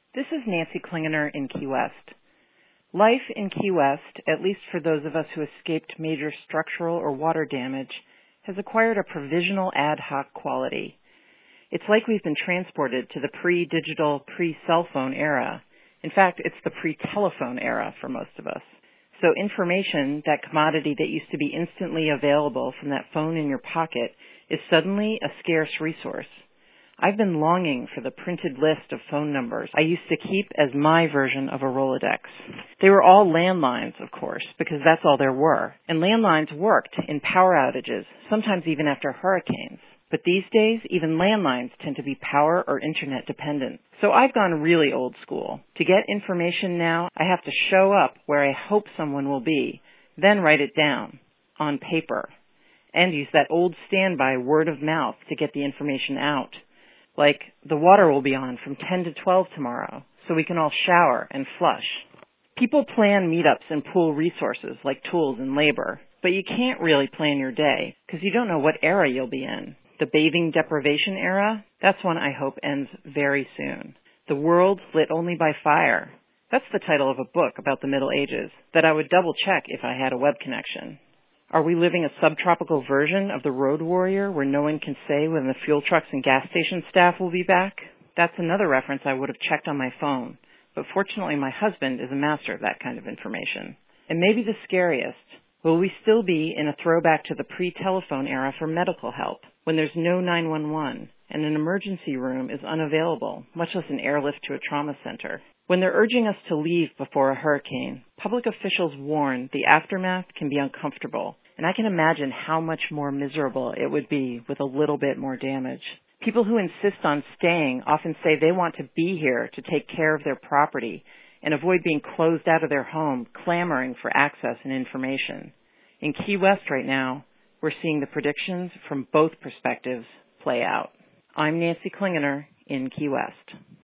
This is Nancy Klingener in Key West. Life in Key West, at least for those of us who escaped major structural or water damage, has acquired a provisional ad hoc quality. It's like we've been transported to the pre-digital, pre-cell phone era. In fact, it's the pre-telephone era for most of us. So information, that commodity that used to be instantly available from that phone in your pocket, is suddenly a scarce resource. I've been longing for the printed list of phone numbers I used to keep as my version of a Rolodex. They were all landlines, of course, because that's all there were. And landlines worked in power outages, sometimes even after hurricanes. But these days, even landlines tend to be power or internet dependent. So I've gone really old school. To get information now, I have to show up where I hope someone will be, then write it down on paper, and use that old standby word of mouth to get the information out. Like, the water will be on from 10 to 12 tomorrow, so we can all shower and flush. People plan meetups and pool resources like tools and labor, but you can't really plan your day because you don't know what era you'll be in. The bathing deprivation era, that's one I hope ends very soon. The world lit only by fire. That's the title of a book about the Middle Ages that I would double check if I had a web connection. Are we living a subtropical version of the road warrior where no one can say when the fuel trucks and gas station staff will be back? That's another reference I would have checked on my phone, but fortunately my husband is a master of that kind of information. And maybe the scariest, will we still be in a throwback to the pre-telephone era for medical help, when there's no 911 and an emergency room is unavailable, much less an airlift to a trauma center? When they're urging us to leave before a hurricane, public officials warn the aftermath can be uncomfortable, and I can imagine how much more miserable it would be with a little bit more damage. People who insist on staying often say they want to be here to take care of their property and avoid being closed out of their home, clamoring for access and information. In Key West right now, we're seeing the predictions from both perspectives play out. I'm Nancy Klingener in Key West.